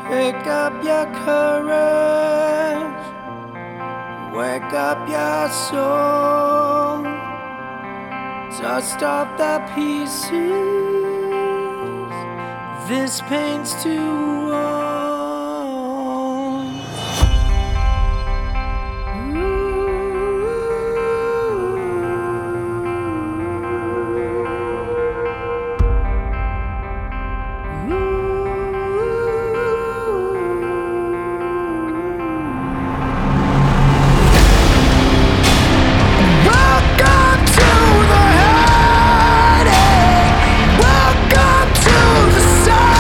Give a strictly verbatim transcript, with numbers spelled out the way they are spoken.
Pick up your courage, wake up your soul, dust off the pieces, this pain's too old.